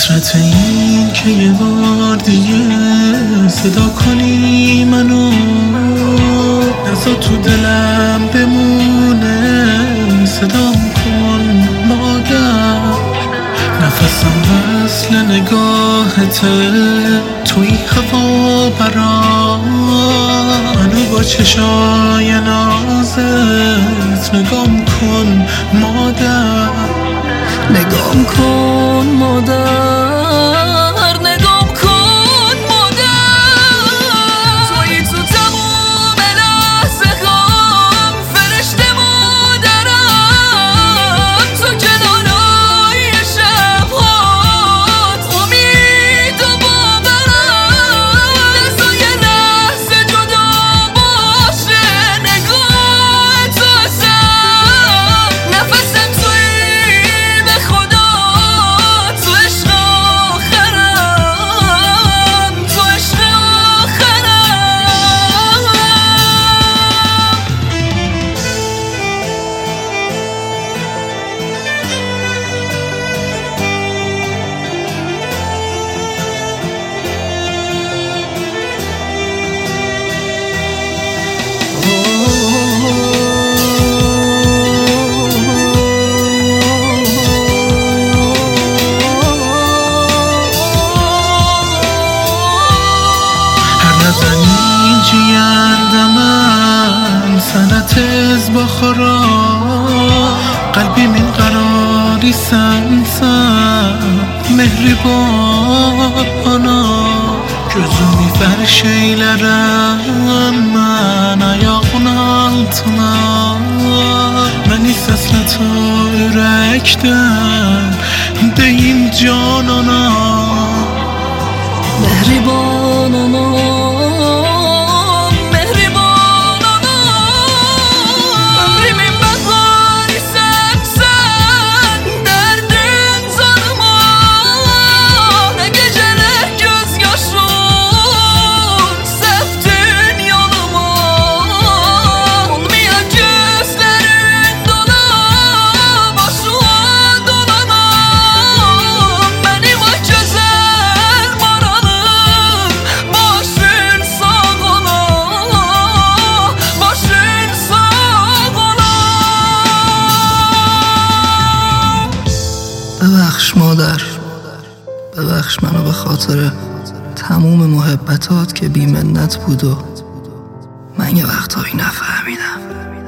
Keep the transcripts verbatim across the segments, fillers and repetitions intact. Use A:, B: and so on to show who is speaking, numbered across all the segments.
A: حسرت این که یه بار دیگه صدا کنی منو، نزا تو دلم بمونه، صدام کن مادر. نفسم وصل نگاهته، توی هوا برام، منو با چشای نازت نگام کن مادر.
B: نگام کن مادر، نگام کن مادر. تویی تو تموم لحظه هم، فرشته مادرم. تو کنارای شبهات، امید و باورم. نزا یه لحظه جدا باشه نگاه تو ازم. نفسم توی
A: زنی جیندمن سنت از بخورا، قلبی من قراری سنسم مهربانا. Gözümü ver şeylerem ben ayağın altına. Beni seslet o yürekten deyim canana.
B: مهربان آنام، مهربان آنام. ömrümün baharı sensen, derdim zanıma. Ne geceler gözyaşım septin yanıma. Olmayan gözlerin dolar başıma dolanam. Benim o güzel maralım, başın sağ ola, başın sağ ola. ببخش مادر، ببخش منو به خاطر تموم محبتات که بی منت بود و من یه وقتایی نفهمیدم.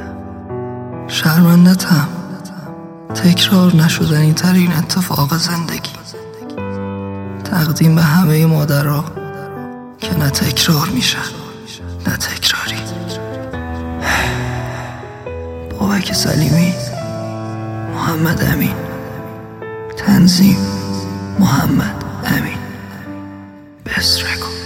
B: شرمندتم، تکرار نشدنی ترین اتفاق زندگی. تقدیم به همه مادرها که نه تکرار میشن نه تکراری. بابک سلیمی، محمد امین. تنظیم محمد امین. بست رکورد.